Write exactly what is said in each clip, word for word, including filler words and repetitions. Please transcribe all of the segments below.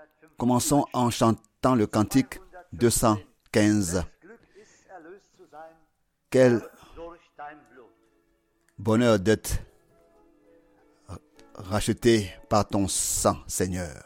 Commençons en chantant le cantique deux cent quinze. Quel bonheur d'être racheté par ton sang, Seigneur.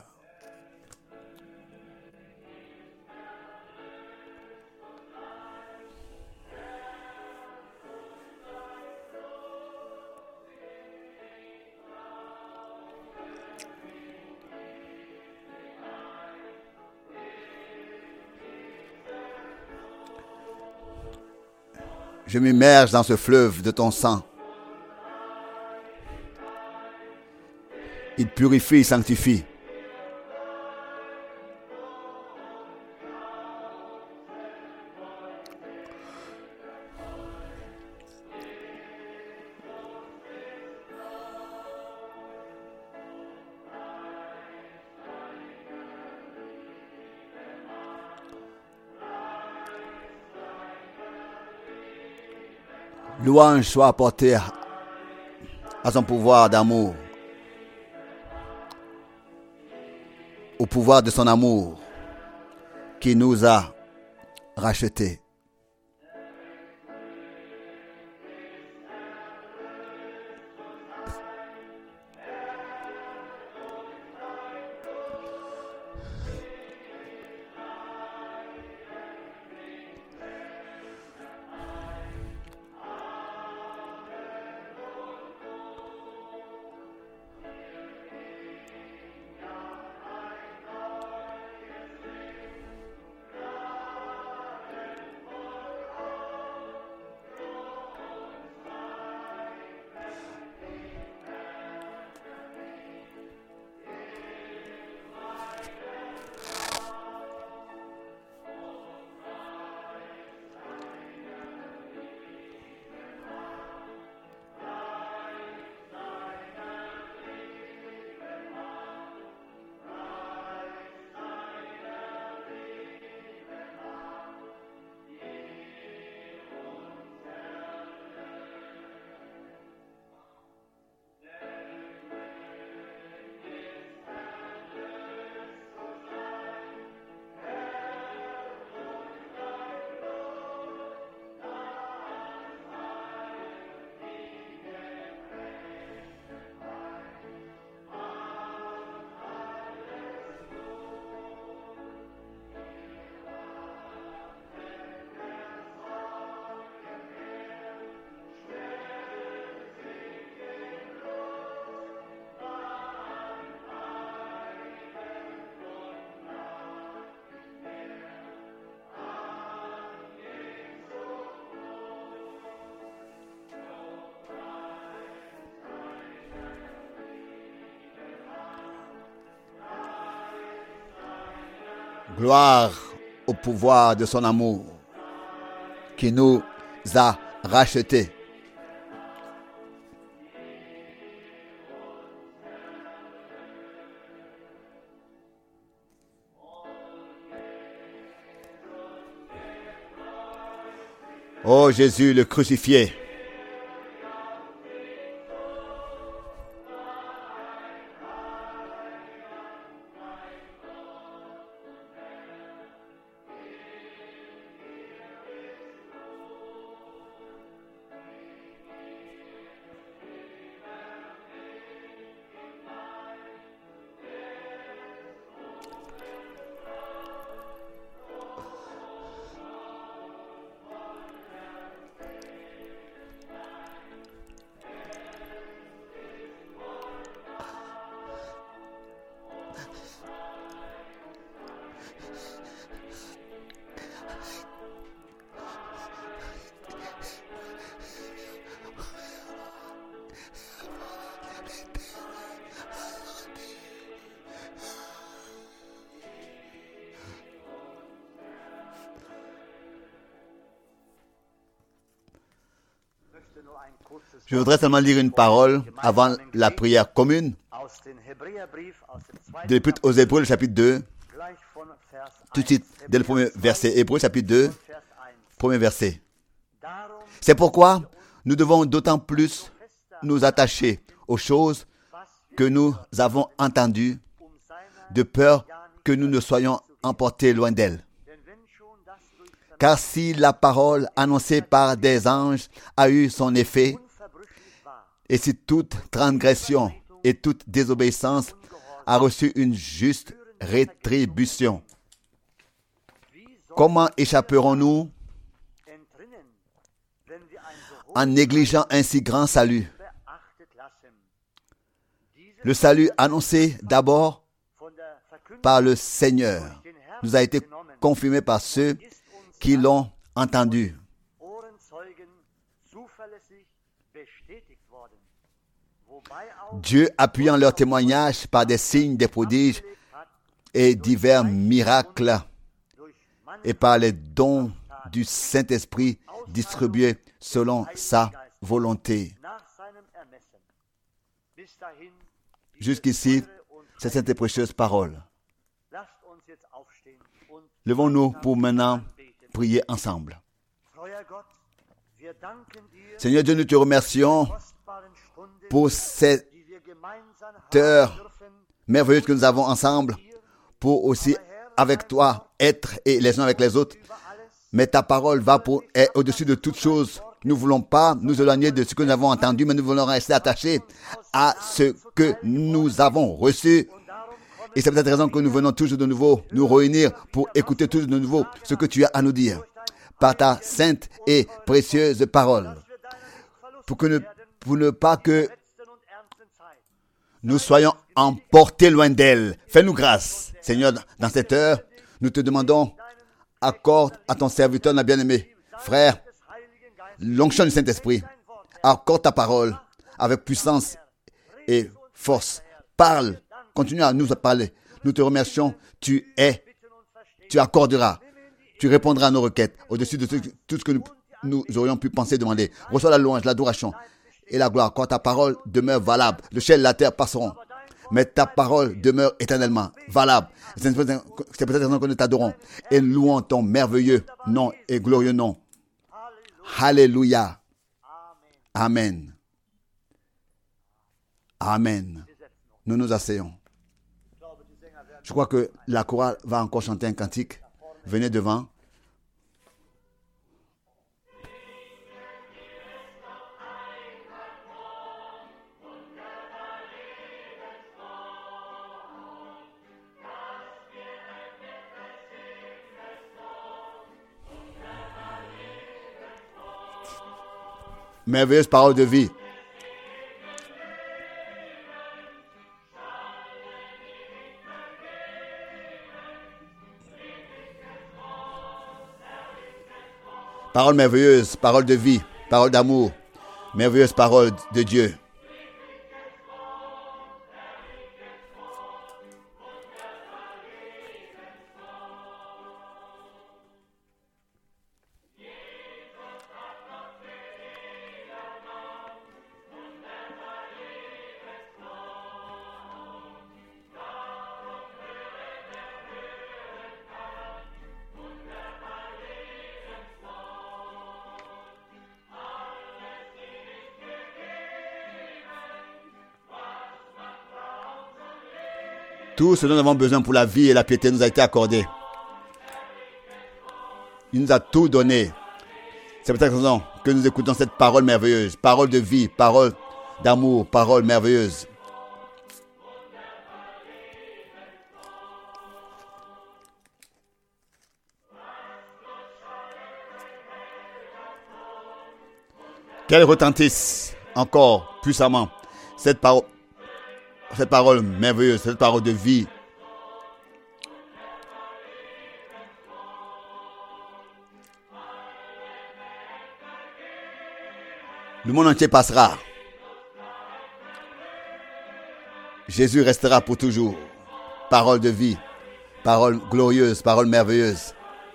Je m'immerge dans ce fleuve de ton sang. Il purifie, il sanctifie. Louange soit apportée à son pouvoir d'amour, au pouvoir de son amour qui nous a rachetés. Gloire au pouvoir de son amour qui nous a rachetés. Ô Jésus le crucifié, je voudrais seulement lire une parole avant la prière commune de l'Épître aux Hébreux, le chapitre deux, tout de suite, dès le premier verset. Hébreux, chapitre deux, premier verset. C'est pourquoi nous devons d'autant plus nous attacher aux choses que nous avons entendues, de peur que nous ne soyons emportés loin d'elle. Car si la parole annoncée par des anges a eu son effet, et si toute transgression et toute désobéissance a reçu une juste rétribution, comment échapperons-nous en négligeant un si grand salut? Le salut annoncé d'abord par le Seigneur nous a été confirmé par ceux qui l'ont entendu. Dieu appuyant leur témoignage par des signes, des prodiges et divers miracles et par les dons du Saint-Esprit distribués selon sa volonté. Jusqu'ici, c'est cette précieuse parole. Levons-nous pour maintenant prier ensemble. Seigneur Dieu, nous te remercions pour cette heure merveilleuse que nous avons ensemble, pour aussi avec toi être et les uns avec les autres. Mais ta parole va pour, est au-dessus de toutes choses. Nous ne voulons pas nous éloigner de ce que nous avons entendu, mais nous voulons rester attachés à ce que nous avons reçu. Et c'est pour cette raison que nous venons toujours de nouveau nous réunir pour écouter toujours de nouveau ce que tu as à nous dire par ta sainte et précieuse parole. Pour, que ne, pour ne pas que nous soyons emportés loin d'elle. Fais-nous grâce, Seigneur, dans cette heure. Nous te demandons, accorde à ton serviteur, notre bien-aimé frère, l'onction du Saint-Esprit. Accorde ta parole avec puissance et force. Parle, continue à nous parler. Nous te remercions. Tu es, tu accorderas, tu répondras à nos requêtes au-dessus de tout ce que nous, nous aurions pu penser, demander. Reçois la louange, l'adoration et la gloire. Quand ta parole demeure valable, le ciel et la terre passeront, mais ta parole demeure éternellement valable. C'est peut-être raison que nous t'adorons et louons ton merveilleux nom et glorieux nom. Alléluia. Amen. Amen. Nous nous asseyons. Je crois que la chorale va encore chanter un cantique. Venez devant. Merveilleuse parole de vie. Parole merveilleuse, parole de vie, parole d'amour, merveilleuse parole de Dieu. Tout ce dont nous avons besoin pour la vie et la piété nous a été accordé. Il nous a tout donné. C'est pour cette raison que nous écoutons cette parole merveilleuse, parole de vie, parole d'amour, parole merveilleuse. Qu'elle retentisse encore puissamment cette parole. Cette parole merveilleuse, cette parole de vie. Le monde entier passera. Jésus restera pour toujours. Parole de vie, parole glorieuse, parole merveilleuse.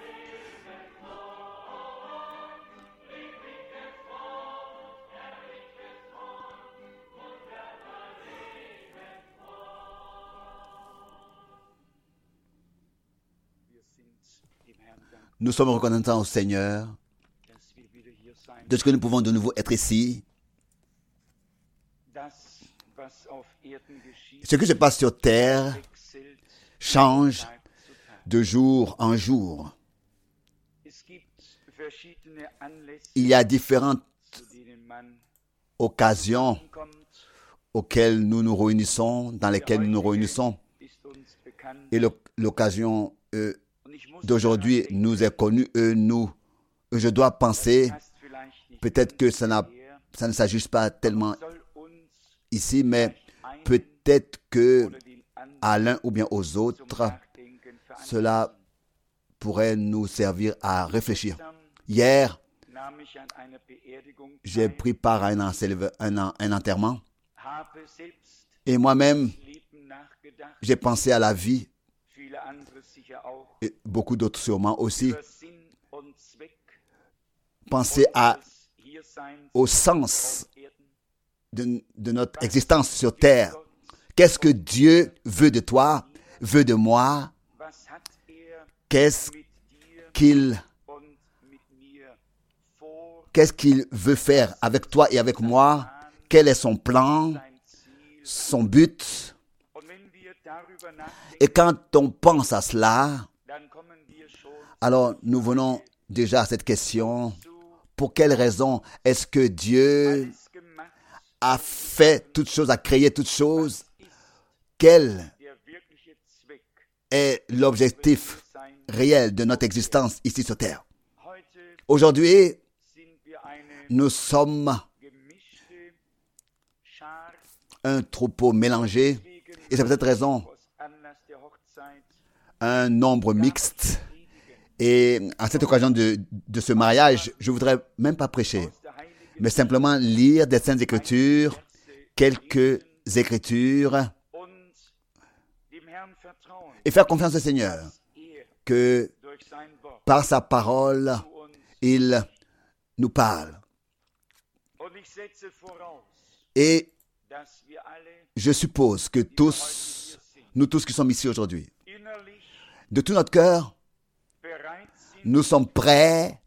Nous sommes reconnaissants au Seigneur de ce que nous pouvons de nouveau être ici. Ce qui se passe sur terre change de jour en jour. Il y a différentes occasions auxquelles nous nous réunissons, dans lesquelles nous nous réunissons. Et l'occasion euh, d'aujourd'hui nous est connue. Euh, nous, je dois penser, peut-être que ça, n'a, ça ne s'ajuste pas tellement ici, mais peut-être que à l'un ou bien aux autres, cela pourrait nous servir à réfléchir. Hier, j'ai pris part à un, enlève, un, un enterrement et moi-même, j'ai pensé à la vie, et beaucoup d'autres sûrement aussi, penser à, au sens de, de notre existence sur terre. Qu'est-ce que Dieu veut de toi, veut de moi? Qu'est-ce qu'il, qu'est-ce qu'il veut faire avec toi et avec moi? Quel est son plan, son but? Et quand on pense à cela, alors nous venons déjà à cette question. Pour quelle raison est-ce que Dieu a fait toutes choses, a créé toutes choses? Quel est l'objectif réel de notre existence ici sur terre? Aujourd'hui, nous sommes un troupeau mélangé, et c'est pour cette raison un nombre mixte. Et à cette occasion de, de ce mariage, je ne voudrais même pas prêcher, mais simplement lire des Saintes Écritures, quelques Écritures, et faire confiance au Seigneur, que par sa parole, il nous parle. Et je suppose que tous, nous tous qui sommes ici aujourd'hui, de tout notre cœur, nous sommes prêts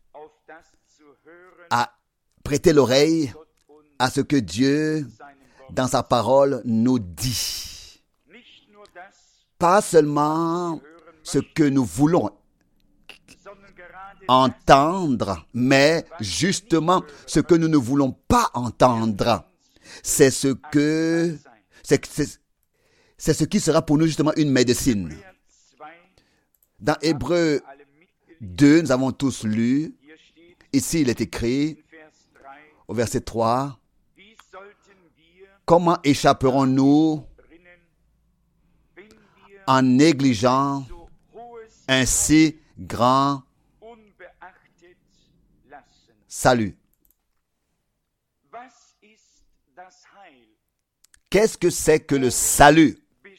à prêter l'oreille à ce que Dieu, dans sa parole, nous dit. Pas seulement ce que nous voulons entendre, mais justement ce que nous ne voulons pas entendre. C'est ce que, c'est, c'est, c'est ce qui sera pour nous justement une médecine. Dans Hébreux deux, nous avons tous lu, ici il est écrit, au verset trois, « Comment échapperons-nous en négligeant un si grand salut? » Qu'est-ce que c'est que le salut?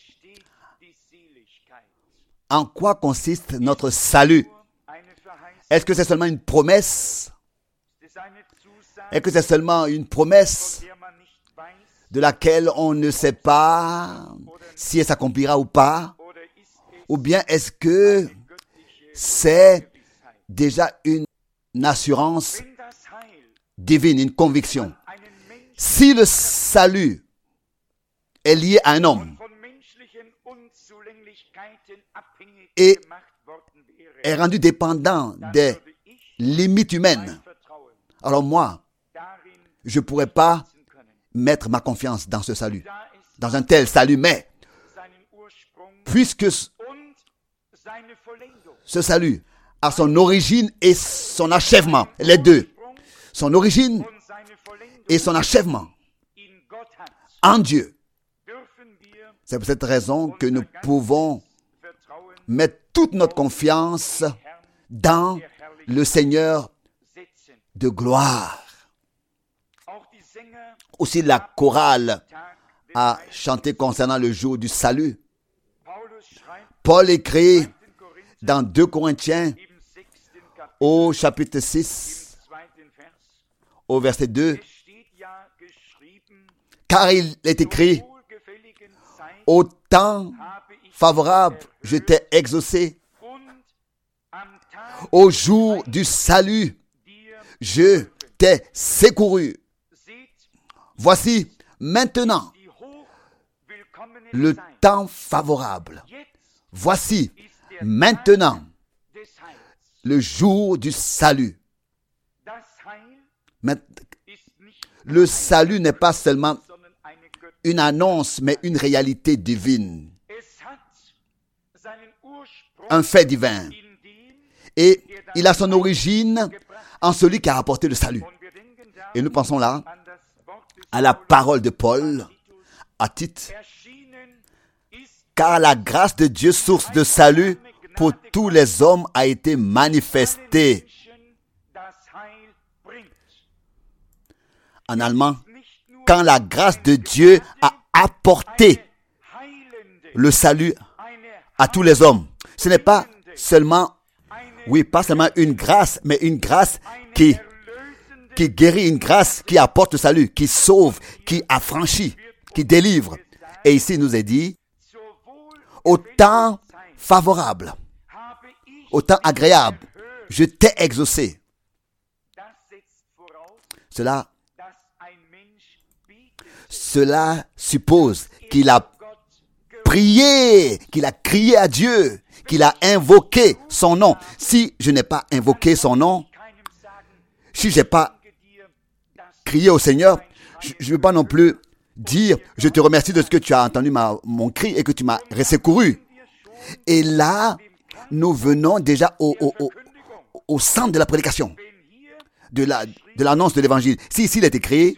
En quoi consiste notre salut? Est-ce que c'est seulement une promesse? Est-ce que c'est seulement une promesse de laquelle on ne sait pas si elle s'accomplira ou pas? Ou bien est-ce que c'est déjà une assurance divine, une conviction? Si le salut est lié à un homme et est rendu dépendant des limites humaines, alors moi, je ne pourrais pas mettre ma confiance dans ce salut, dans un tel salut, mais puisque ce salut a son origine et son achèvement, les deux, son origine et son achèvement en Dieu, c'est pour cette raison que nous pouvons mettre toute notre confiance dans le Seigneur de gloire. Aussi la chorale a chanté concernant le jour du salut. Paul écrit dans deux Corinthiens au chapitre six, au verset deux, car il est écrit, au temps favorable, je t'ai exaucé. Au jour du salut, je t'ai secouru. Voici maintenant le temps favorable. Voici maintenant le jour du salut. Le salut n'est pas seulement une annonce, mais une réalité divine, un fait divin. Et il a son origine en celui qui a apporté le salut. Et nous pensons là à la parole de Paul à Tite. Car la grâce de Dieu, source de salut pour tous les hommes, a été manifestée. En allemand, quand la grâce de Dieu a apporté le salut à tous les hommes. Ce n'est pas seulement, oui, pas seulement une grâce, mais une grâce qui, qui guérit, une grâce qui apporte le salut, qui sauve, qui affranchit, qui délivre. Et ici, il nous est dit, au temps favorable, au temps agréable, je t'ai exaucé. Cela, cela suppose qu'il a prié, qu'il a crié à Dieu, qu'il a invoqué son nom. Si je n'ai pas invoqué son nom, si je n'ai pas crié au Seigneur, je ne veux pas non plus dire, je te remercie de ce que tu as entendu ma, mon cri et que tu m'as secouru. Et là, nous venons déjà au, au, au, au centre de la prédication, de, la, de l'annonce de l'évangile. Si ici il est écrit,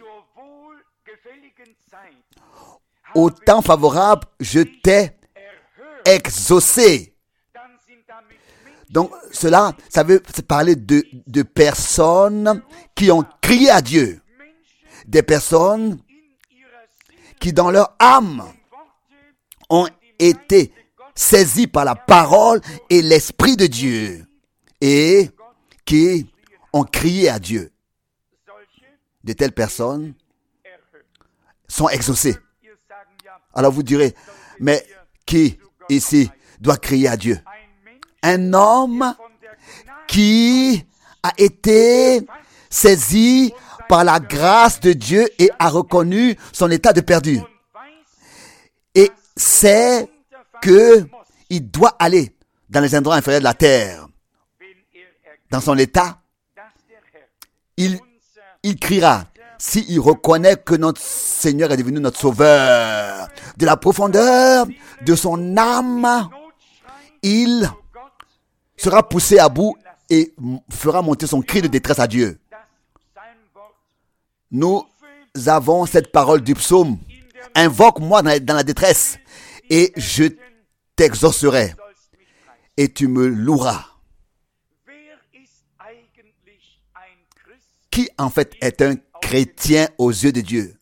au temps favorable, je t'ai exaucé. Donc, cela, ça veut parler de, de personnes qui ont crié à Dieu. Des personnes qui, dans leur âme, ont été saisies par la parole et l'Esprit de Dieu. Et qui ont crié à Dieu. De telles personnes sont exaucées. Alors vous direz, mais qui ici doit crier à Dieu? Un homme qui a été saisi par la grâce de Dieu et a reconnu son état de perdu. Et sait qu'il doit aller dans les endroits inférieurs de la terre. Dans son état, il, il criera. S'il reconnaît que notre Seigneur est devenu notre Sauveur, de la profondeur de son âme, il sera poussé à bout et fera monter son cri de détresse à Dieu. Nous avons cette parole du psaume. Invoque-moi dans la, dans la détresse et je t'exaucerai et tu me loueras. Qui en fait est un chrétien aux yeux de Dieu?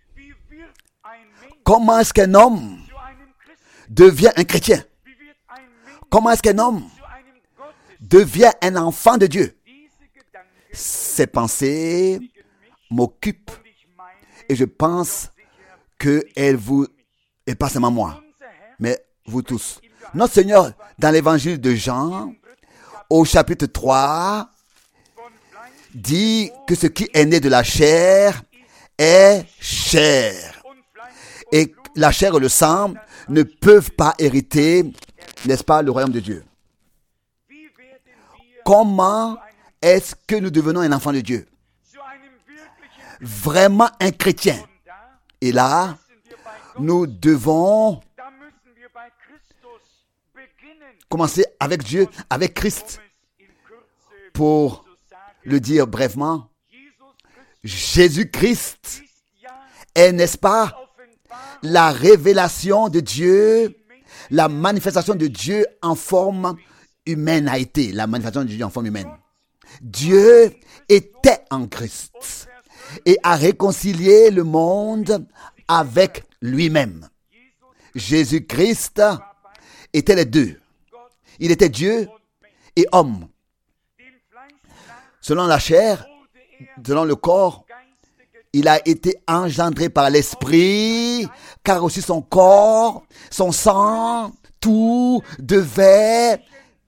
Comment est-ce qu'un homme devient un chrétien? Comment est-ce qu'un homme devient un enfant de Dieu? Ces pensées m'occupent et je pense qu'elles vous, et pas seulement moi, mais vous tous. Notre Seigneur, dans l'évangile de Jean, au chapitre trois, dit que ce qui est né de la chair est chair. Et la chair et le sang ne peuvent pas hériter, n'est-ce pas, le royaume de Dieu. Comment est-ce que nous devenons un enfant de Dieu? Vraiment un chrétien. Et là, nous devons commencer avec Dieu, avec Christ, pour le dire brièvement. Jésus-Christ est, n'est-ce pas, la révélation de Dieu, la manifestation de Dieu en forme humaine a été, la manifestation de Dieu en forme humaine. Dieu était en Christ et a réconcilié le monde avec lui-même. Jésus-Christ était les deux. Il était Dieu et homme. Selon la chair, selon le corps, il a été engendré par l'esprit, car aussi son corps, son sang, tout devait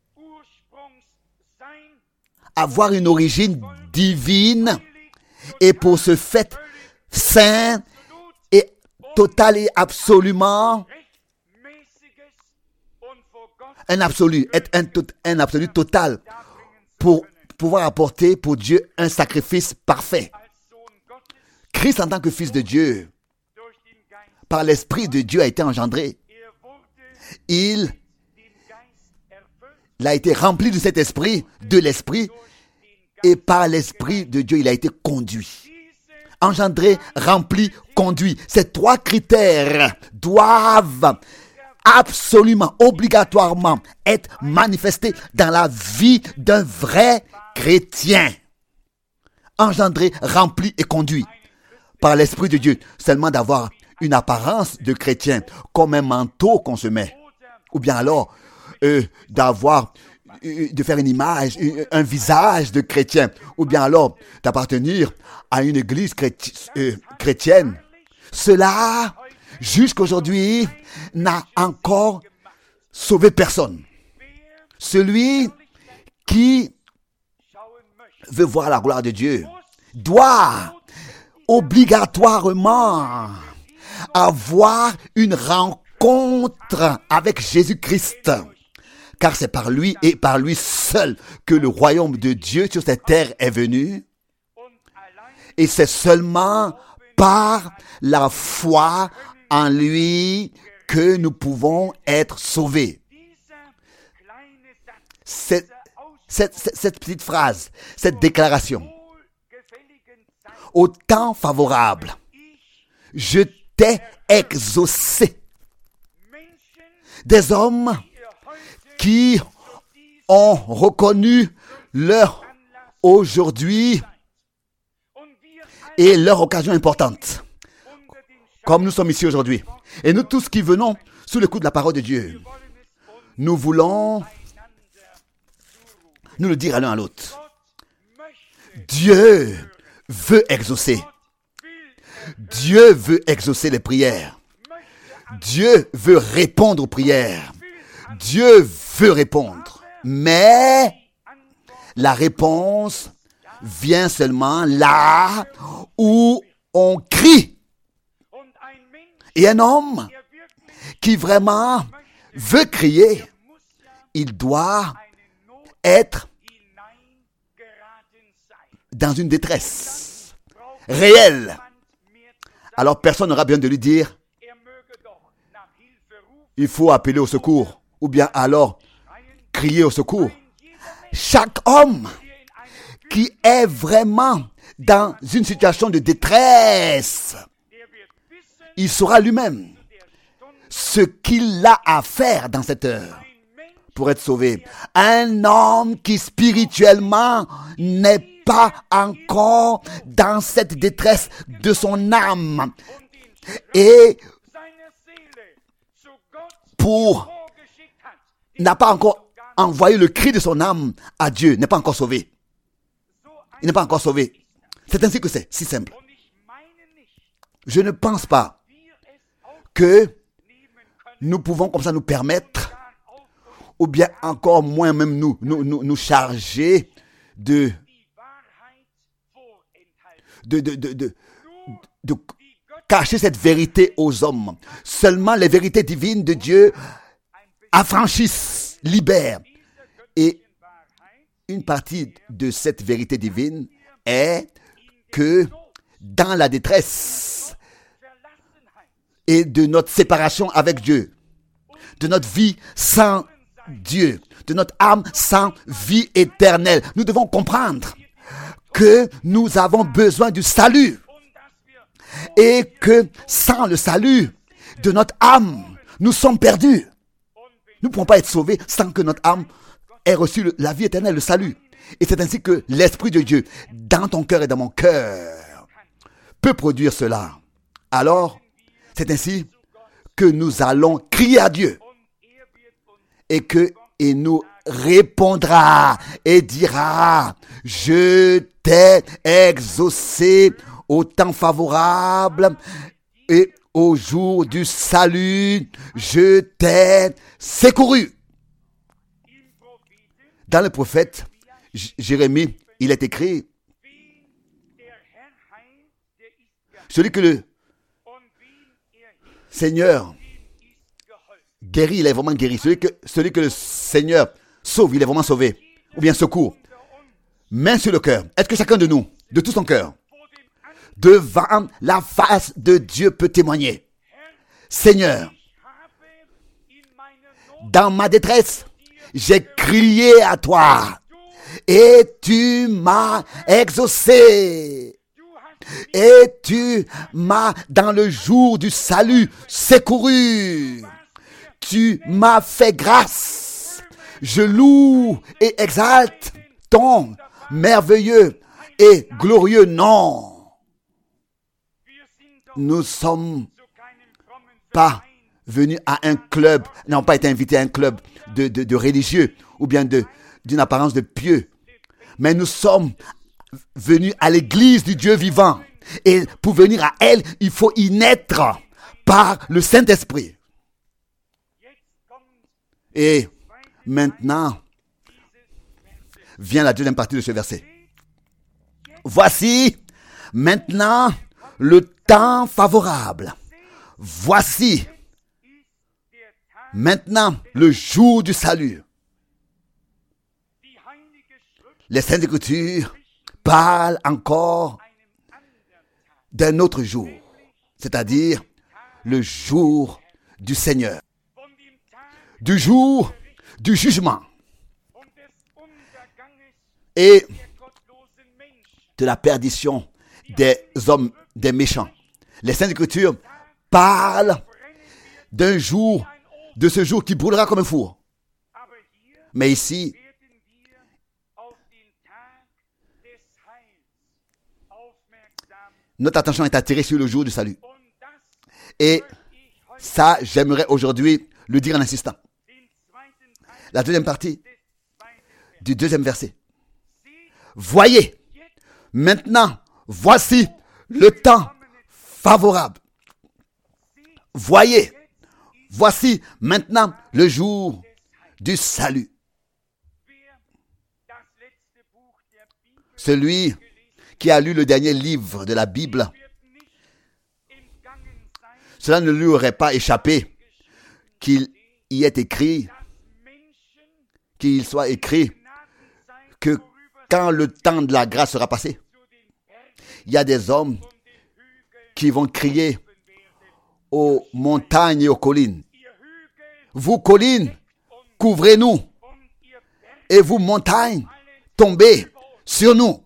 avoir une origine divine et pour ce fait saint et total et absolument un absolu, être un, tout, un absolu total pour pouvoir apporter pour Dieu un sacrifice parfait. Christ en tant que Fils de Dieu, par l'Esprit de Dieu a été engendré. Il, il a été rempli de cet esprit, de l'Esprit, et par l'Esprit de Dieu, il a été conduit. Engendré, rempli, conduit. Ces trois critères doivent absolument, obligatoirement être manifestés dans la vie d'un vrai chrétien. Engendré, rempli et conduit par l'Esprit de Dieu. Seulement d'avoir une apparence de chrétien, comme un manteau qu'on se met. Ou bien alors, euh, d'avoir, euh, de faire une image, une, un visage de chrétien. Ou bien alors, d'appartenir à une église chréti- euh, chrétienne. Cela, jusqu'aujourd'hui, n'a encore sauvé personne. Celui qui veut voir la gloire de Dieu doit obligatoirement avoir une rencontre avec Jésus-Christ. Car c'est par lui et par lui seul que le royaume de Dieu sur cette terre est venu. Et c'est seulement par la foi en lui que nous pouvons être sauvés. Cette, cette, cette, cette petite phrase, cette déclaration, au temps favorable, je t'ai exaucé. Des hommes qui ont reconnu leur aujourd'hui et leur occasion importante. Comme nous sommes ici aujourd'hui. Et nous tous qui venons sous le coup de la parole de Dieu, nous voulons nous le dire à l'un à l'autre. Dieu veut exaucer. Dieu veut exaucer les prières. Dieu veut répondre aux prières. Dieu veut répondre. Mais la réponse vient seulement là où on crie. Et un homme qui vraiment veut crier, il doit être dans une détresse réelle. Alors personne n'aura besoin de lui dire, il faut appeler au secours, ou bien alors crier au secours. Chaque homme qui est vraiment dans une situation de détresse, il saura lui-même ce qu'il a à faire dans cette heure pour être sauvé. Un homme qui spirituellement n'est pas encore dans cette détresse de son âme et pour n'a pas encore envoyé le cri de son âme à Dieu, n'est pas encore sauvé. Il n'est pas encore sauvé. C'est ainsi que c'est, si simple. Je ne pense pas que nous pouvons comme ça nous permettre, ou bien encore moins même nous, nous, nous, nous charger de, de, de, de, de, de cacher cette vérité aux hommes. Seulement les vérités divines de Dieu affranchissent, libèrent. Et une partie de cette vérité divine est que dans la détresse et de notre séparation avec Dieu, de notre vie sans Dieu, de notre âme sans vie éternelle, nous devons comprendre que nous avons besoin du salut et que sans le salut de notre âme, nous sommes perdus. Nous ne pouvons pas être sauvés sans que notre âme ait reçu la vie éternelle, le salut. Et c'est ainsi que l'Esprit de Dieu, dans ton cœur et dans mon cœur, peut produire cela. Alors, c'est ainsi que nous allons crier à Dieu et qu'il nous répondra et dira, je t'ai exaucé au temps favorable et au jour du salut, je t'ai secouru. Dans le prophète Jérémie, il est écrit, celui que le Seigneur guéri, il est vraiment guéri. Celui que, celui que le Seigneur sauve, il est vraiment sauvé. Ou bien secours. Main sur le cœur. Est-ce que chacun de nous, de tout son cœur, devant la face de Dieu peut témoigner? Seigneur, dans ma détresse, j'ai crié à toi et tu m'as exaucé. Et tu m'as, dans le jour du salut, secouru. Tu m'as fait grâce. Je loue et exalte ton merveilleux et glorieux nom. Nous ne sommes pas venus à un club, n'avons pas été invités à un club de, de, de religieux ou bien de, d'une apparence de pieux. Mais nous sommes venus à l'église du Dieu vivant. Et pour venir à elle, il faut y naître par le Saint-Esprit. Et maintenant, vient la deuxième partie de ce verset. Voici maintenant le temps favorable. Voici maintenant le jour du salut. Les Saintes Écritures parlent encore d'un autre jour, c'est-à-dire le jour du Seigneur, du jour du jugement et de la perdition des hommes, des méchants. Les Saintes Écritures parlent d'un jour, de ce jour qui brûlera comme un four. Mais ici, notre attention est attirée sur le jour du salut. Et ça, j'aimerais aujourd'hui le dire en insistant. La deuxième partie du deuxième verset. Voyez, maintenant, voici le temps favorable. Voyez, voici maintenant le jour du salut. Celui qui a lu le dernier livre de la Bible, cela ne lui aurait pas échappé qu'il y ait écrit, qu'il soit écrit que quand le temps de la grâce sera passé, il y a des hommes qui vont crier aux montagnes et aux collines. Vous collines, couvrez-nous. Et vous montagnes, tombez sur nous.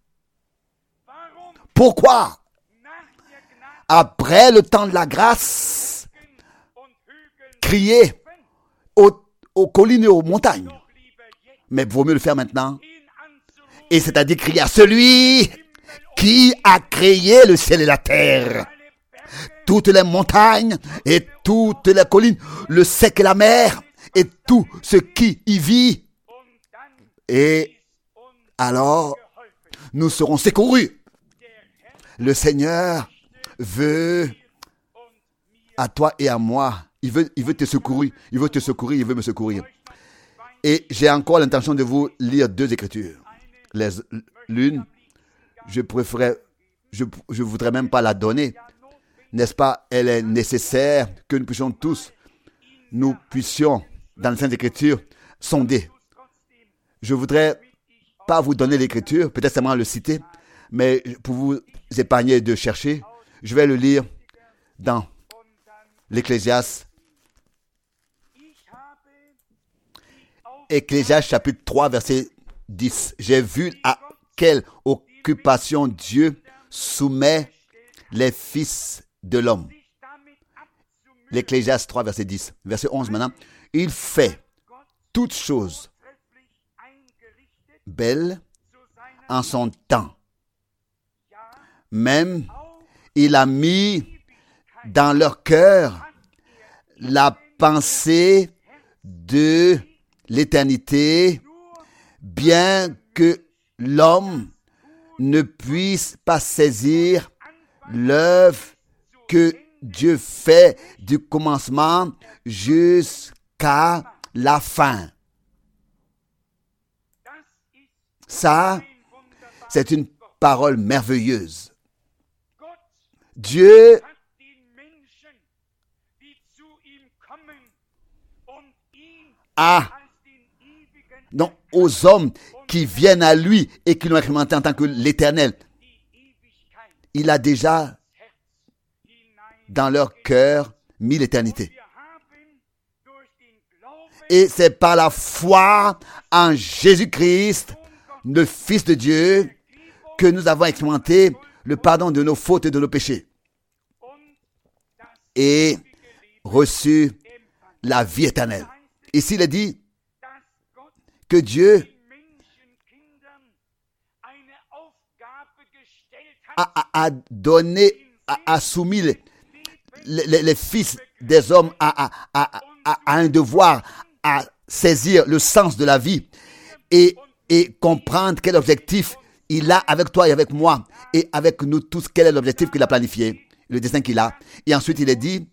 Pourquoi? Après le temps de la grâce, criez aux, aux collines et aux montagnes. Mais il vaut mieux le faire maintenant. Et c'est-à-dire crier à celui qui a créé le ciel et la terre. Toutes les montagnes et toutes les collines, le sec et la mer et tout ce qui y vit. Et alors, nous serons secourus. Le Seigneur veut à toi et à moi. Il veut, il veut te secourir. Il veut te secourir. Il veut me secourir. Et j'ai encore l'intention de vous lire deux écritures. Les, l'une, je préférais, je, je voudrais même pas la donner. N'est-ce pas? Elle est nécessaire que nous puissions tous, nous puissions, dans les Saintes Écritures, sonder. Je voudrais pas vous donner l'écriture, peut-être seulement le citer, mais pour vous épargner de chercher, je vais le lire dans l'Ecclésiaste. Ecclésiaste chapitre trois, verset dix. J'ai vu à quelle occupation Dieu soumet les fils de l'homme. L'Ecclésiaste trois, verset dix. Verset onze maintenant. Il fait toutes choses belles en son temps. Même, il a mis dans leur cœur la pensée de l'éternité, bien que l'homme ne puisse pas saisir l'œuvre que Dieu fait du commencement jusqu'à la fin. Ça, c'est une parole merveilleuse. Dieu à, donc, aux hommes qui viennent à lui et qui l'ont expérimenté en tant que l'Éternel. Il a déjà dans leur cœur mis l'éternité. Et c'est par la foi en Jésus-Christ, le Fils de Dieu, que nous avons expérimenté le pardon de nos fautes et de nos péchés et reçu la vie éternelle. Ici, il est dit que Dieu a, a, a donné, a, a soumis les, les, les fils des hommes à, à, à, à, à un devoir, à saisir le sens de la vie et, et comprendre quel objectif il a avec toi et avec moi et avec nous tous, quel est l'objectif qu'il a planifié, le destin qu'il a. Et ensuite, il est dit,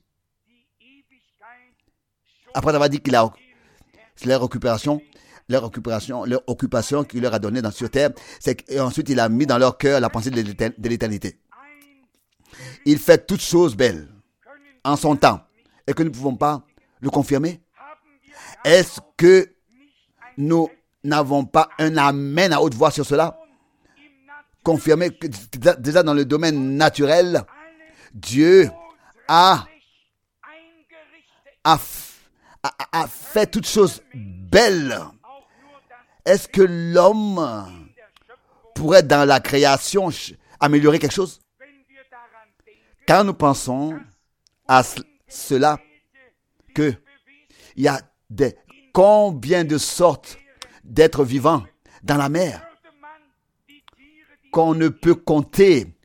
après avoir dit qu'il a leur récupération, leur occupation, leur occupation qu'il leur a donnée dans sur terre, c'est qu'ensuite il a mis dans leur cœur la pensée de l'éternité. Il fait toutes choses belles en son temps et que nous ne pouvons pas le confirmer. Est-ce que nous n'avons pas un amen à haute voix sur cela? Confirmer que déjà dans le domaine naturel, Dieu a, a, a, a fait toutes choses belles. Est-ce que l'homme pourrait dans la création améliorer quelque chose? Quand nous pensons à cela, que il y a des combien de sortes d'êtres vivants dans la mer qu'on ne peut compter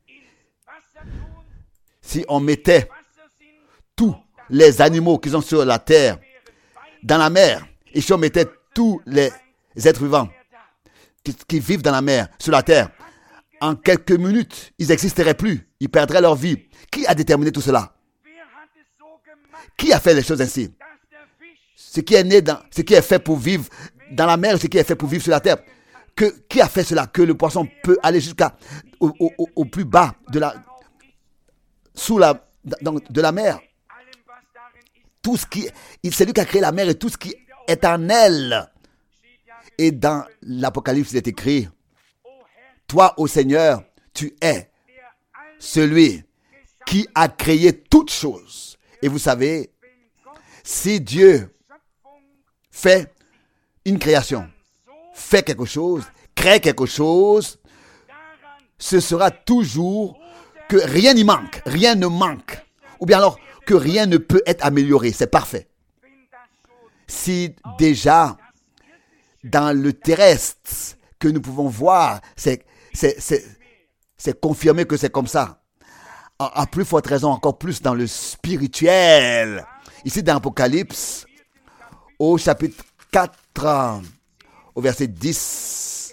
si on mettait tous les animaux qui sont sur la terre dans la mer et si on mettait tous les êtres vivants qui, qui vivent dans la mer, sur la terre, en quelques minutes, ils n'existeraient plus, ils perdraient leur vie. Qui a déterminé tout cela? Qui a fait les choses ainsi? Ce qui est né dans, ce qui est fait pour vivre dans la mer, ce qui est fait pour vivre sur la terre. Que, qui a fait cela? Que le poisson peut aller jusqu'à au, au, au plus bas de la, sous la, donc de la mer. Tout ce qui, c'est lui qui a créé la mer et tout ce qui est en elle. Et dans l'Apocalypse, il est écrit, toi, ô Seigneur, tu es celui qui a créé toutes choses. Et vous savez, si Dieu fait une création, fait quelque chose, crée quelque chose, ce sera toujours que rien n'y manque, rien ne manque. Ou bien alors que rien ne peut être amélioré, c'est parfait. Si déjà dans le terrestre que nous pouvons voir, c'est, c'est, c'est, c'est confirmé que c'est comme ça. À, à plus forte raison, encore plus dans le spirituel. Ici dans l'Apocalypse, au chapitre quatre, au verset dix,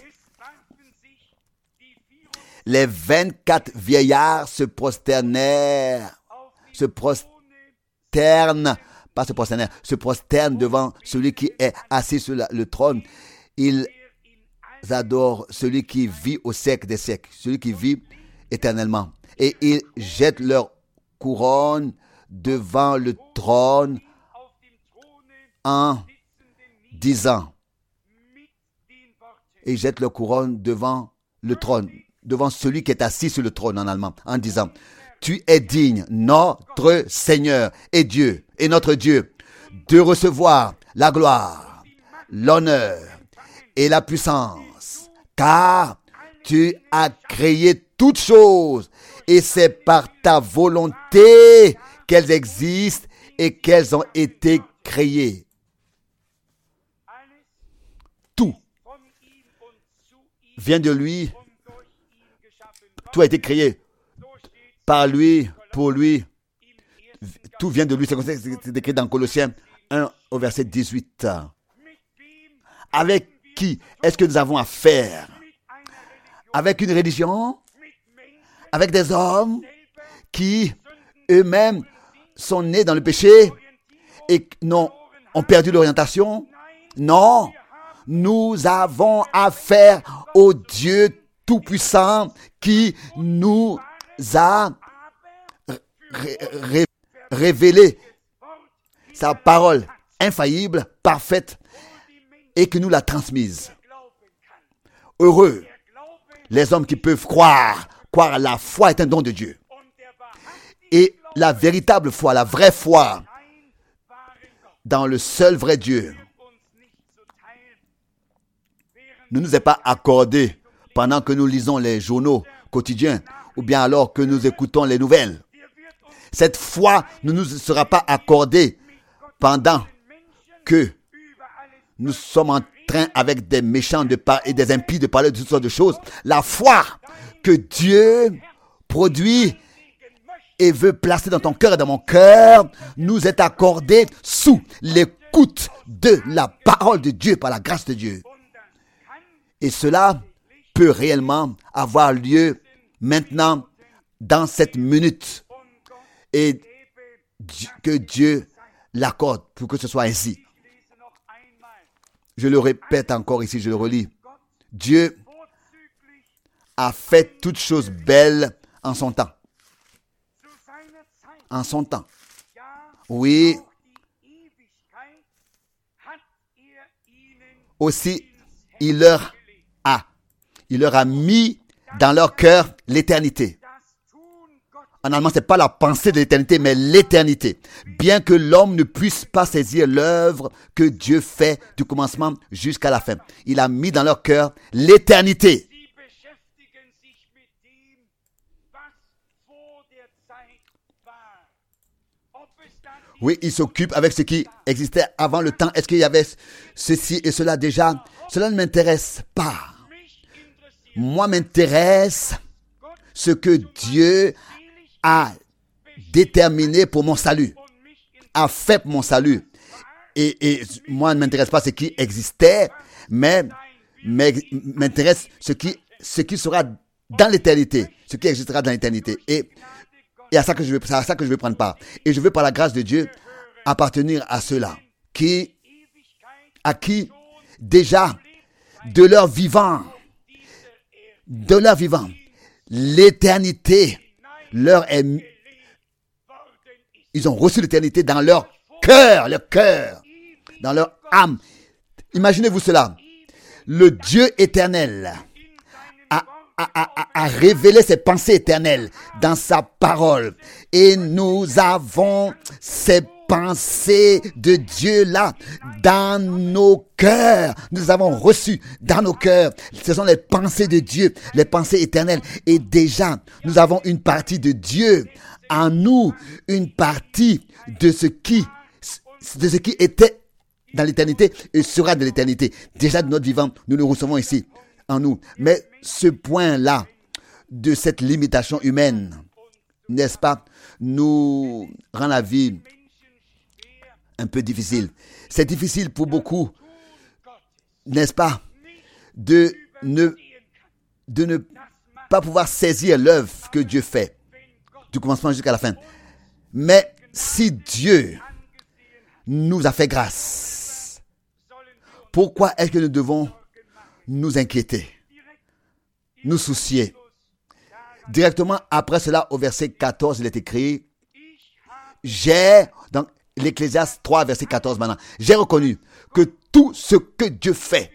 les vingt-quatre vieillards se prosternèrent, se prosternent, pas se prosternèrent, se prosternent devant celui qui est assis sur la, le trône. Ils adorent celui qui vit au siècle des siècles, celui qui vit éternellement. Et ils jettent leur couronne devant le trône en disant, et ils jettent leur couronne devant le trône, devant celui qui est assis sur le trône en allemand, en disant, tu es digne, notre Seigneur et Dieu, et notre Dieu, de recevoir la gloire, l'honneur et la puissance, car tu as créé toutes choses, et c'est par ta volonté qu'elles existent et qu'elles ont été créées. Tout vient de lui, tout a été créé par lui, pour lui, tout vient de lui. C'est écrit dans Colossiens un au verset dix-huit. Avec qui est-ce que nous avons affaire? Avec une religion? Avec des hommes qui eux-mêmes sont nés dans le péché et non, ont perdu l'orientation? Non, nous avons affaire au Dieu Tout-Puissant qui nous a ré- ré- révélé sa parole infaillible, parfaite, et qui nous l'a transmise. Heureux les hommes qui peuvent croire, croire la foi est un don de Dieu. Et la véritable foi, la vraie foi dans le seul vrai Dieu ne nous est pas accordée pendant que nous lisons les journaux quotidiens ou bien alors que nous écoutons les nouvelles. Cette foi ne nous sera pas accordée pendant que nous sommes en train avec des méchants de par- et des impies de parler de toutes sortes de choses. La foi que Dieu produit et veut placer dans ton cœur et dans mon cœur nous est accordée sous l'écoute de la parole de Dieu par la grâce de Dieu. Et cela peut réellement avoir lieu maintenant dans cette minute et que Dieu l'accorde pour que ce soit ainsi. Je le répète encore ici, je le relis. Dieu a fait toutes choses belles en son temps. En son temps. Oui. Aussi, il leur a, il leur a mis dans leur cœur l'éternité. En allemand, ce n'est pas la pensée de l'éternité, mais l'éternité. Bien que l'homme ne puisse pas saisir l'œuvre que Dieu fait du commencement jusqu'à la fin. Il a mis dans leur cœur l'éternité. Oui, il s'occupe avec ce qui existait avant le temps. Est-ce qu'il y avait ceci et cela déjà? Cela ne m'intéresse pas. Moi, m'intéresse ce que Dieu a déterminé pour mon salut, a fait pour mon salut. Et, et moi, ne m'intéresse pas ce qui existait, mais, mais m'intéresse ce qui, ce qui sera dans l'éternité, ce qui existera dans l'éternité. Et, et à ça que je veux, c'est à ça que je veux prendre part. Et je veux, par la grâce de Dieu, appartenir à ceux-là qui, à qui déjà de leur vivant, de leur vivant, l'éternité leur est, ils ont reçu l'éternité dans leur cœur, leur cœur, dans leur âme. Imaginez-vous cela. Le Dieu éternel a, a, a, a révélé ses pensées éternelles dans sa parole. Et nous avons ces pensées de Dieu là dans nos cœurs. Nous avons reçu dans nos cœurs. Ce sont les pensées de Dieu, les pensées éternelles. Et déjà, nous avons une partie de Dieu en nous, une partie de ce qui, de ce qui était dans l'éternité et sera de l'éternité. Déjà de notre vivant, nous le recevons ici en nous. Mais ce point-là de cette limitation humaine, n'est-ce pas, nous rend la vie un peu difficile. C'est difficile pour beaucoup, n'est-ce pas, de ne, de ne pas pouvoir saisir l'œuvre que Dieu fait, du commencement jusqu'à la fin. Mais si Dieu nous a fait grâce, pourquoi est-ce que nous devons nous inquiéter, nous soucier? Directement après cela, au verset quatorze, il est écrit, j'ai, donc, l'Ecclésiaste trois, verset quatorze maintenant. J'ai reconnu que tout ce que Dieu fait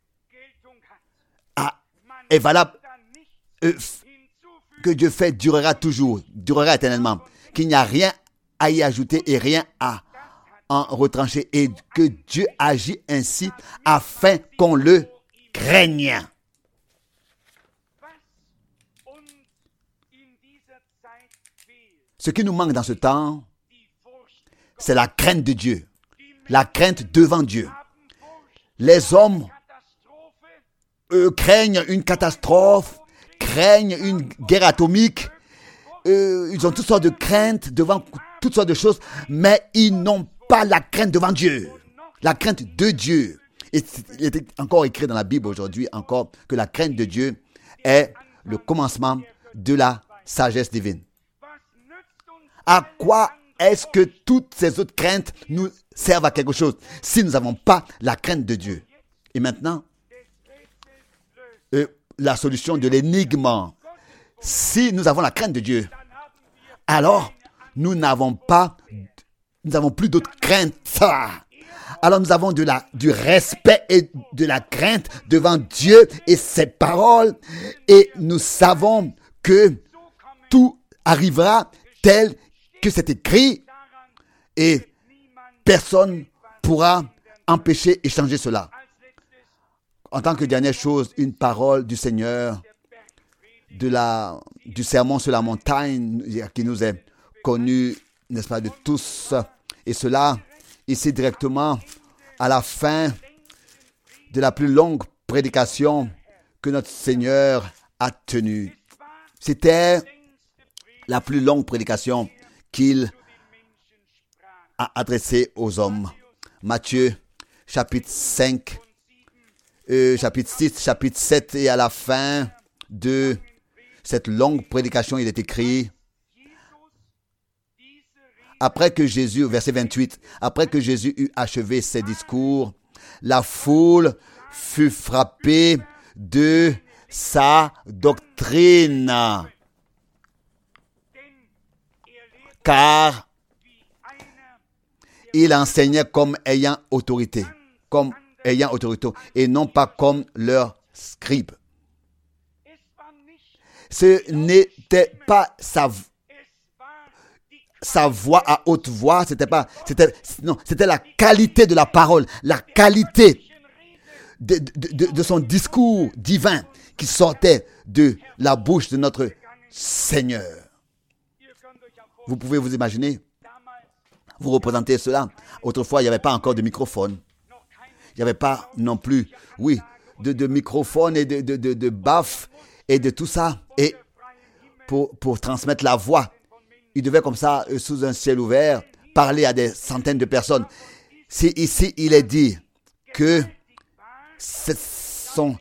a, est valable, euh, que Dieu fait durera toujours, durera éternellement, qu'il n'y a rien à y ajouter et rien à en retrancher et que Dieu agit ainsi afin qu'on le craigne. Ce qui nous manque dans ce temps, c'est la crainte de Dieu, la crainte devant Dieu. Les hommes euh, craignent une catastrophe, craignent une guerre atomique, euh, ils ont toutes sortes de craintes devant toutes sortes de choses, mais ils n'ont pas la crainte devant Dieu, la crainte de Dieu. Et il est encore écrit dans la Bible aujourd'hui encore que la crainte de Dieu est le commencement de la sagesse divine. À quoi est-ce que toutes ces autres craintes nous servent à quelque chose si nous n'avons pas la crainte de Dieu? Et maintenant, euh, la solution de l'énigme. Si nous avons la crainte de Dieu, alors nous n'avons pas, nous n'avons plus d'autres craintes. alors nous avons de la, du respect et de la crainte devant Dieu et ses paroles. Et nous savons que tout arrivera tel que c'est écrit. Et personne pourra empêcher et changer cela. En tant que dernière chose, une parole du Seigneur, de la, du sermon sur la montagne qui nous est connu, n'est-ce pas, de tous. Et cela, ici directement, à la fin de la plus longue prédication que notre Seigneur a tenue. C'était la plus longue prédication qu'il a adressée aux hommes. Matthieu, chapitre cinq, euh, chapitre six, chapitre sept, et à la fin de cette longue prédication, il est écrit: après que Jésus, verset vingt-huit, après que Jésus eut achevé ses discours, la foule fut frappée de sa doctrine, car il enseignait comme ayant autorité, comme ayant autorité, et non pas comme leur scribe. Ce n'était pas sa, sa voix à haute voix, c'était pas, c'était, non, c'était la qualité de la parole, la qualité de, de, de, de son discours divin qui sortait de la bouche de notre Seigneur. Vous pouvez vous imaginer, vous représentez cela. Autrefois, il n'y avait pas encore de microphone. Il n'y avait pas non plus, oui, de, de microphone et de, de, de, de baffes et de tout ça. Et pour, pour transmettre la voix, il devait comme ça, sous un ciel ouvert, parler à des centaines de personnes. Si ici, il est dit que c'est son,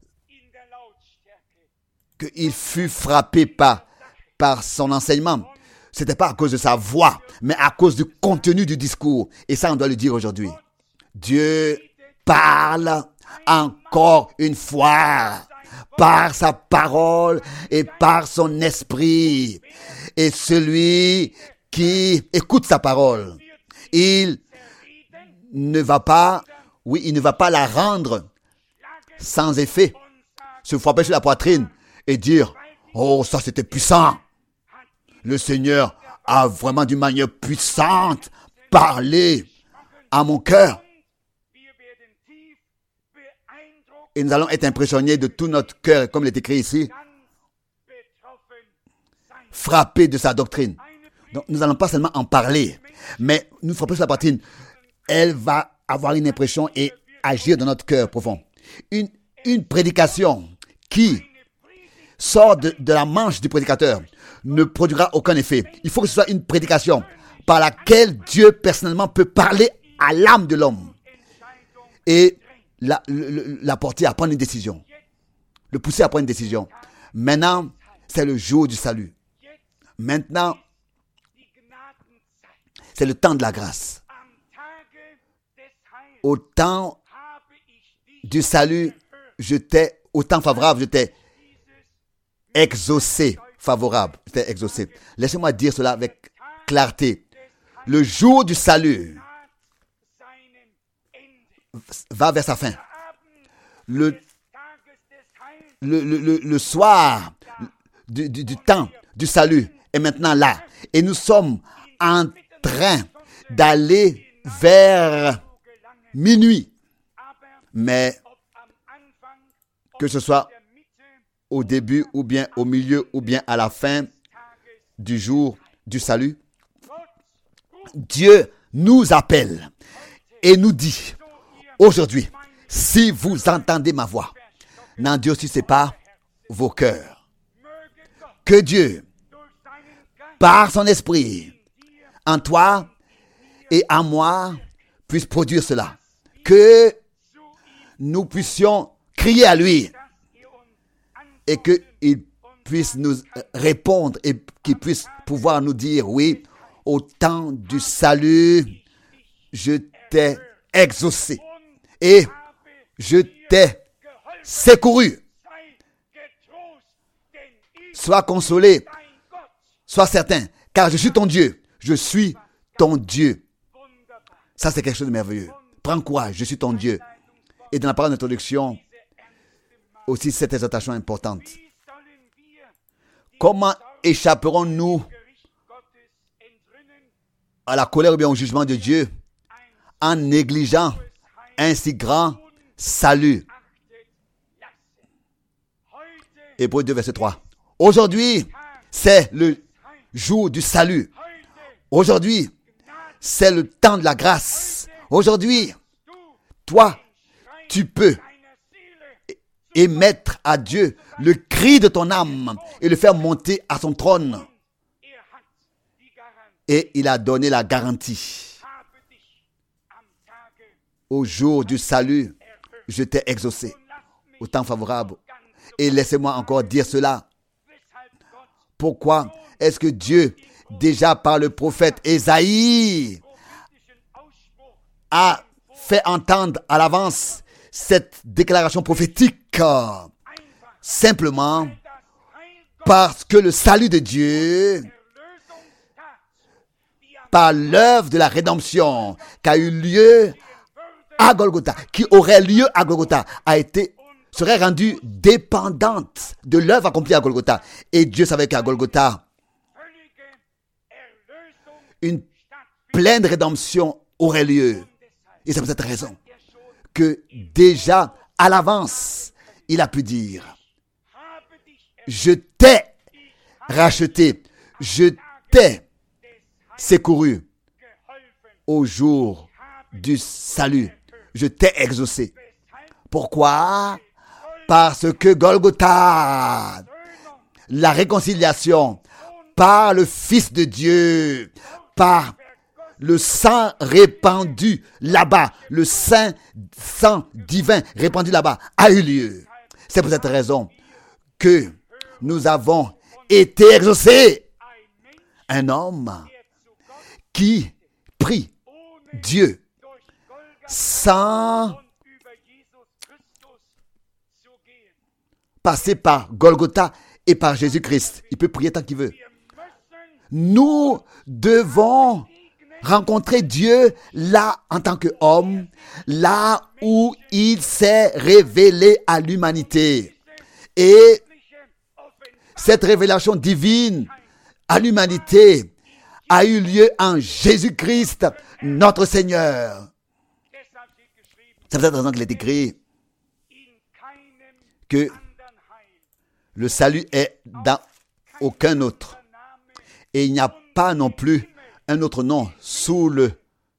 qu'il fut frappé par, par son enseignement, ce n'était pas à cause de sa voix, mais à cause du contenu du discours. Et ça, on doit le dire aujourd'hui. Dieu parle encore une fois par sa parole et par son esprit. Et celui qui écoute sa parole, il ne va pas, oui, il ne va pas la rendre sans effet. Se frapper sur la poitrine et dire: oh, ça c'était puissant. Le Seigneur a vraiment d'une manière puissante parlé à mon cœur. Et nous allons être impressionnés de tout notre cœur, comme il est écrit ici, frappés de sa doctrine. Donc nous n'allons pas seulement en parler, mais nous frapper sur la poitrine. Elle va avoir une impression et agir dans notre cœur profond. Une, une prédication qui sort de, de la manche du prédicateur ne produira aucun effet. Il faut que ce soit une prédication par laquelle Dieu personnellement peut parler à l'âme de l'homme et la, la, la porter à prendre une décision, le pousser à prendre une décision. Maintenant, c'est le jour du salut. Maintenant, c'est le temps de la grâce. Au temps du salut, je t'ai, au temps favorable, je t'ai exaucé, favorable, je t'ai exaucé. Laissez-moi dire cela avec clarté. Le jour du salut va vers sa fin. Le, le, le, le, le soir du, du, du temps du salut est maintenant là. Et nous sommes en train d'aller vers minuit. Mais que ce soit au début ou bien au milieu ou bien à la fin du jour du salut, Dieu nous appelle et nous dit aujourd'hui: si vous entendez ma voix, n'endurcissez pas vos cœurs. Que Dieu, par son esprit, en toi et en moi, puisse produire cela. Que nous puissions crier à lui et qu'il puisse nous répondre et qu'il puisse pouvoir nous dire: oui, au temps du salut, je t'ai exaucé et je t'ai secouru. Sois consolé, sois certain, car je suis ton Dieu. Je suis ton Dieu. Ça, c'est quelque chose de merveilleux. prends courage, je suis ton Dieu. Et dans la parole d'introduction, aussi cette exhortation importante. Comment échapperons-nous à la colère ou bien au jugement de Dieu en négligeant un si grand salut? Hébreux deux, verset trois. Aujourd'hui, c'est le jour du salut. Aujourd'hui, c'est le temps de la grâce. Aujourd'hui, toi, tu peux émettre à Dieu le cri de ton âme et le faire monter à son trône. Et il a donné la garantie. Au jour du salut, je t'ai exaucé au temps favorable. Et laissez-moi encore dire cela. Pourquoi est-ce que Dieu, déjà par le prophète Ésaïe, a fait entendre à l'avance cette déclaration prophétique? Simplement parce que le salut de Dieu, par l'œuvre de la rédemption qui a eu lieu à Golgotha, qui aurait lieu à Golgotha, a été, serait rendue dépendante de l'œuvre accomplie à Golgotha. Et Dieu savait qu'à Golgotha, une pleine rédemption aurait lieu. Et c'est pour cette raison que déjà à l'avance, il a pu dire, je t'ai racheté, je t'ai secouru au jour du salut, je t'ai exaucé. Pourquoi? Parce que Golgotha, la réconciliation par le Fils de Dieu, par le sang répandu là-bas, le saint sang divin répandu là-bas, a eu lieu. C'est pour cette raison que nous avons été exaucés. Un homme qui prie Dieu sans passer par Golgotha et par Jésus-Christ. Il peut prier tant qu'il veut. Nous devons rencontrer Dieu là en tant qu'homme, là où il s'est révélé à l'humanité. Et cette révélation divine à l'humanité a eu lieu en Jésus-Christ, notre Seigneur. C'est pour cette raison qu'il est écrit que le salut est dans aucun autre. Et il n'y a pas non plus un autre nom sous le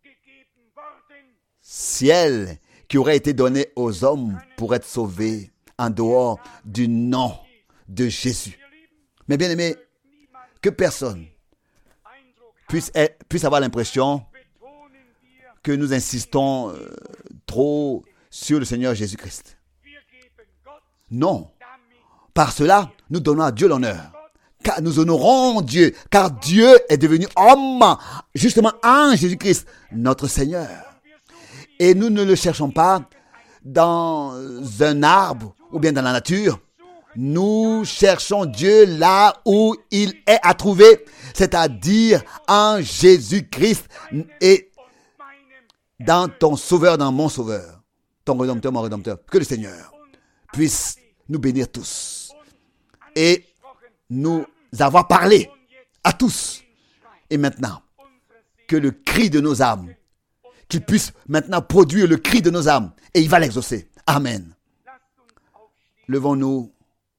ciel qui aurait été donné aux hommes pour être sauvés en dehors du nom de Jésus. Mais bien aimé, que personne puisse, être, puisse avoir l'impression que nous insistons euh, trop sur le Seigneur Jésus-Christ. Non. Par cela, nous donnons à Dieu l'honneur. Car nous honorons Dieu, car Dieu est devenu homme, justement en Jésus-Christ, notre Seigneur. Et nous ne le cherchons pas dans un arbre ou bien dans la nature. Nous cherchons Dieu là où il est à trouver, c'est-à-dire en Jésus-Christ et dans ton Sauveur, dans mon Sauveur, ton Rédempteur, mon Rédempteur. Que le Seigneur puisse nous bénir tous et nous avoir parlé à tous. Et maintenant, que le cri de nos âmes, qu'il puisse maintenant produire le cri de nos âmes, et il va l'exaucer. Amen. Levons-nous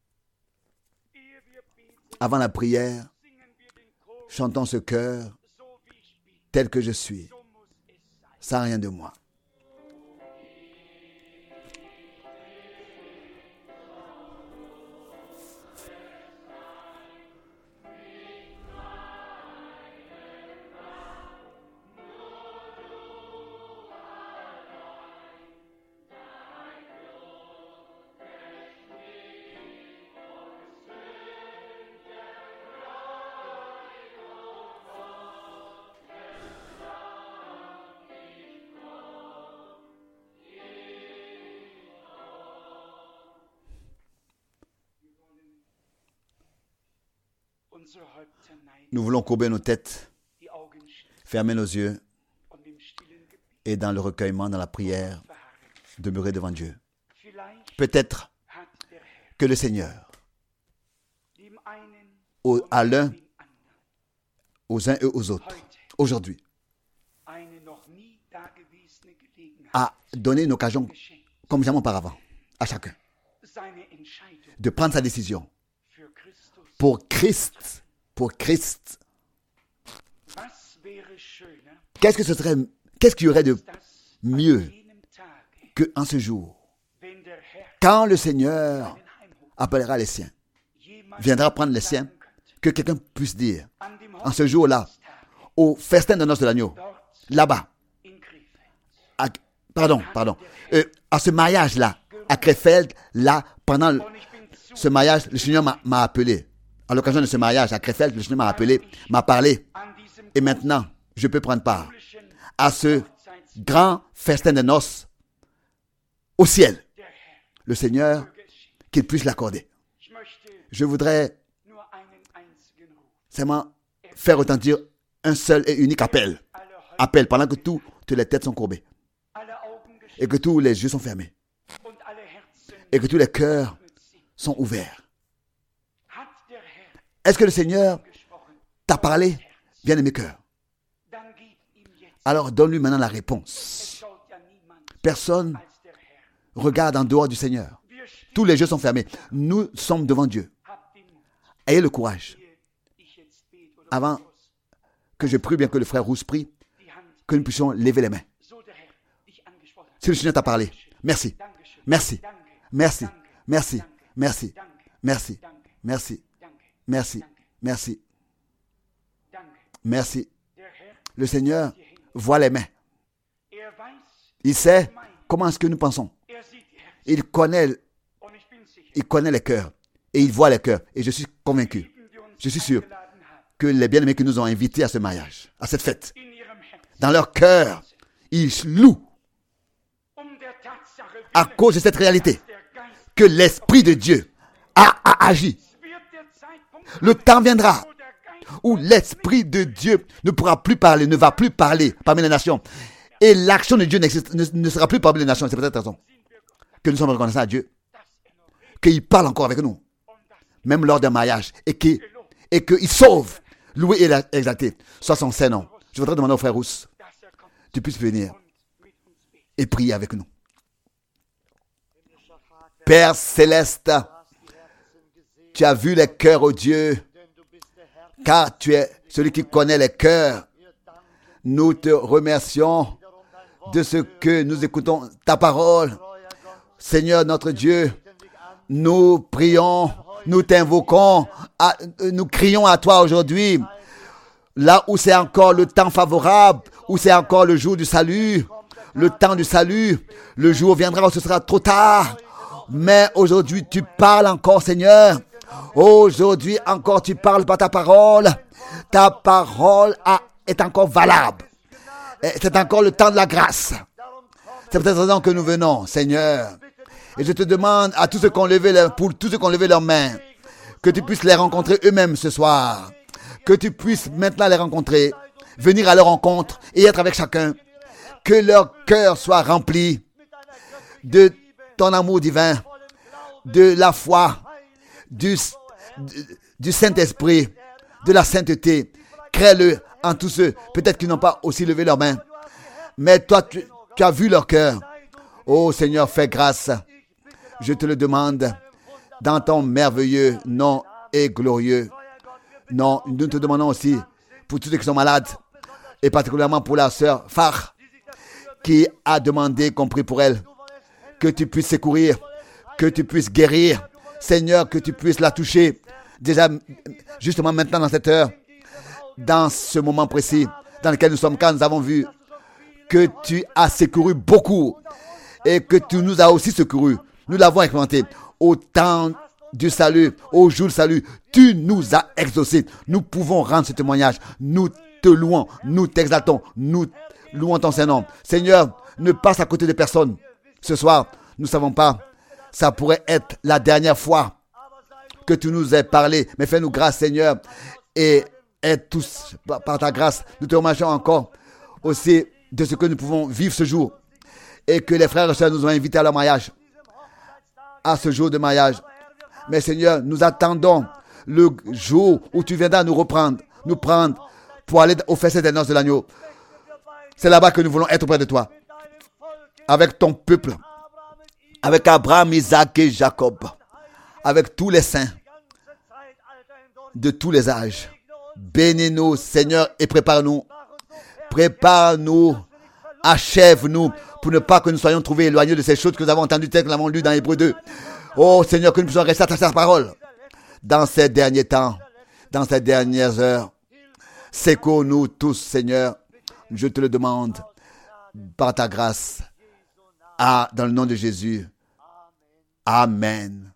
avant la prière, chantons ce chœur tel que je suis, sans rien de moi. Nous voulons courber nos têtes, fermer nos yeux et dans le recueillement, dans la prière, demeurer devant Dieu. Peut-être que le Seigneur, au, à l'un, aux uns et aux autres, aujourd'hui, a donné une occasion, comme jamais auparavant, à chacun, de prendre sa décision pour Christ, pour Christ. Qu'est-ce que ce serait, qu'est-ce qu'il y aurait de mieux qu'en ce jour, quand le Seigneur appellera les siens, viendra prendre les siens, que quelqu'un puisse dire, en ce jour-là, au festin de noces de l'agneau, là-bas, à, pardon, pardon, euh, à ce mariage-là, à Krefeld, là, pendant le, ce mariage, le Seigneur m'a, m'a appelé. À l'occasion de ce mariage à Krefeld, le Seigneur m'a appelé, m'a parlé. Et maintenant, je peux prendre part à ce grand festin de noces au ciel. Le Seigneur, qu'il puisse l'accorder. Je voudrais seulement faire retentir un seul et unique appel. Appel pendant que toutes les têtes sont courbées. Et que tous les yeux sont fermés. Et que tous les cœurs sont ouverts. Est-ce que le Seigneur t'a parlé, bien-aimé cœur? Alors donne-lui maintenant la réponse. Personne regarde en dehors du Seigneur. Tous les yeux sont fermés. Nous sommes devant Dieu. Ayez le courage. Avant que je prie, bien que le frère Rousse prie, que nous puissions lever les mains. Si le Seigneur t'a parlé, merci, merci, merci, merci, merci, merci, merci, merci, merci, merci. Le Seigneur voit les mains. Il sait comment est-ce que nous pensons. Il connaît, il connaît les cœurs et il voit les cœurs. Et je suis convaincu, je suis sûr que les bien-aimés qui nous ont invités à ce mariage, à cette fête, dans leur cœur, ils louent à cause de cette réalité que l'Esprit de Dieu a, a agi. Le temps viendra où l'Esprit de Dieu ne pourra plus parler, ne va plus parler parmi les nations. Et l'action de Dieu n'existe, ne, ne sera plus parmi les nations. C'est peut-être raison que nous sommes reconnaissants à Dieu, qu'il parle encore avec nous, même lors d'un mariage, et qu'il et qu'il sauve, loué et exalté, soit son saint nom. Je voudrais demander au frère Rousse, tu puisses venir et prier avec nous. Père céleste, tu as vu les cœurs, ô Dieu, car tu es celui qui connaît les cœurs. Nous te remercions de ce que nous écoutons ta parole. Seigneur notre Dieu, nous prions, nous t'invoquons, à, nous crions à toi aujourd'hui, là où c'est encore le temps favorable, où c'est encore le jour du salut, le temps du salut, le jour viendra où ce sera trop tard. Mais aujourd'hui, tu parles encore, Seigneur. Aujourd'hui encore, tu parles par ta parole. Ta parole a, est encore valable. Et c'est encore le temps de la grâce. C'est peut-être raison que nous venons, Seigneur. Et je te demande à tous ceux qui ont levé leur, pour tous ceux qui ont levé leurs mains, que tu puisses les rencontrer eux-mêmes ce soir. Que tu puisses maintenant les rencontrer, venir à leur rencontre et être avec chacun. Que leur cœur soit rempli de ton amour divin, de la foi, du, du, du Saint-Esprit, de la sainteté. Crée-le en tous ceux, peut-être qui n'ont pas aussi levé leurs mains. Mais toi, tu, tu as vu leur cœur. Oh Seigneur, fais grâce. Je te le demande dans ton merveilleux nom et glorieux nom. Nous te demandons aussi pour tous ceux qui sont malades et particulièrement pour la sœur Far qui a demandé, compris pour elle, que tu puisses secourir, que tu puisses guérir. Seigneur, que tu puisses la toucher. Déjà, justement maintenant dans cette heure, dans ce moment précis dans lequel nous sommes, quand nous avons vu que tu as secouru beaucoup et que tu nous as aussi secouru. Nous l'avons expérimenté au temps du salut, au jour du salut. Tu nous as exaucés. Nous pouvons rendre ce témoignage. Nous te louons, nous t'exaltons, nous louons ton Saint-Nom. Seigneur, ne passe à côté de personne. Ce soir, nous ne savons pas. Ça pourrait être la dernière fois que tu nous aies parlé. Mais fais-nous grâce, Seigneur. Et aide tous par ta grâce. Nous te remercions encore aussi de ce que nous pouvons vivre ce jour. Et que les frères et sœurs nous ont invités à leur mariage, à ce jour de mariage. Mais Seigneur, nous attendons le jour où tu viendras nous reprendre, nous prendre pour aller au festin des noces de l'agneau. C'est là-bas que nous voulons être auprès de toi, avec ton peuple, avec Abraham, Isaac et Jacob, avec tous les saints de tous les âges. Bénis-nous, Seigneur, et prépare-nous. Prépare-nous, achève-nous, pour ne pas que nous soyons trouvés éloignés de ces choses que nous avons entendues, telles que nous l'avons lu dans Hébreux deux. Oh Seigneur, que nous puissions rester attachés à ta parole. Dans ces derniers temps, dans ces dernières heures, secours-nous tous, Seigneur. Je te le demande, par ta grâce, à, dans le nom de Jésus. Amen.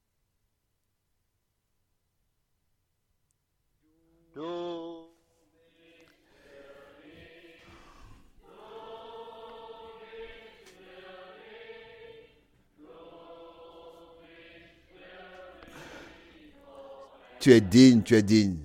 Tu es digne, tu es digne.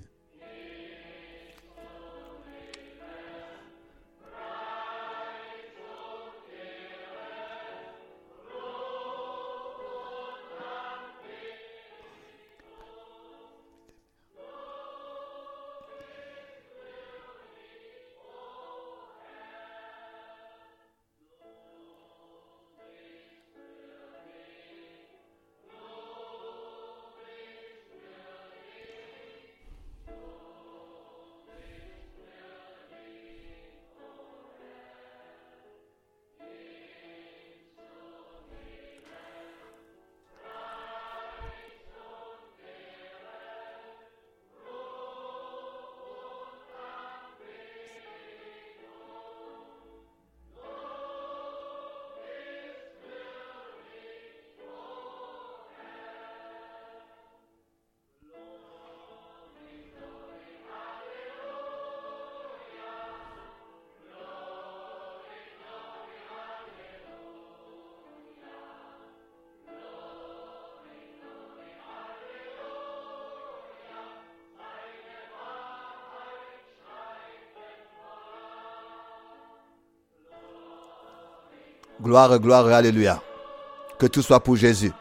Gloire, gloire, alléluia. Que tout soit pour Jésus.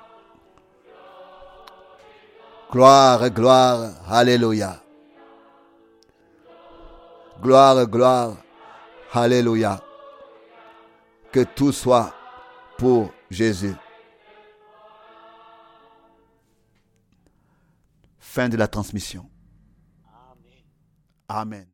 Gloire, gloire, alléluia. Gloire, gloire, alléluia. Que tout soit pour Jésus. Fin de la transmission. Amen.